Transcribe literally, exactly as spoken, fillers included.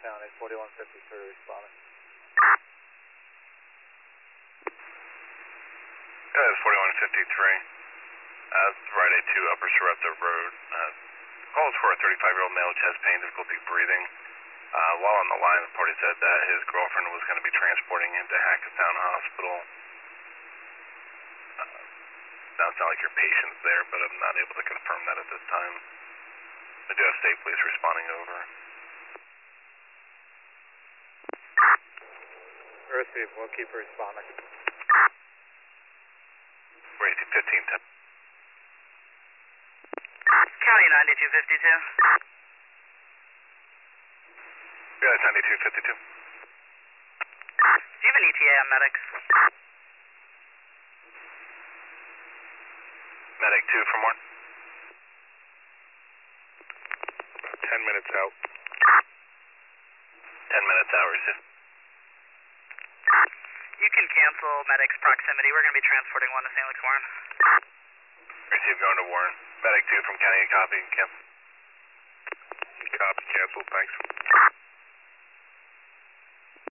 County, forty-one fifty-three responding. Yeah, it's forty-one fifty-three. Uh, Rite Aid two, Upper Sorrento Road. Uh, calls for a thirty-five-year-old male, chest pain, difficulty breathing. Uh, while on the line, the party said that his girlfriend was going to be transporting him to Hackettstown Hospital. Uh, doesn't sound like your patient's there, but I'm not able to confirm that at this time. I do have state police responding over. Receive, we'll keep responding. We're fifteen ten. County ninety-two fifty-two. Yeah, it's ninety-two fifty-two. Do you have an E T A on medics? Medic two from one. Ten minutes out. Ten minutes out, receive. You can cancel medics proximity. We're going to be transporting one to Saint Luke's Warren. Receive, going to Warren. Medic two from County, copy, cancel. Copy, cancel, thanks.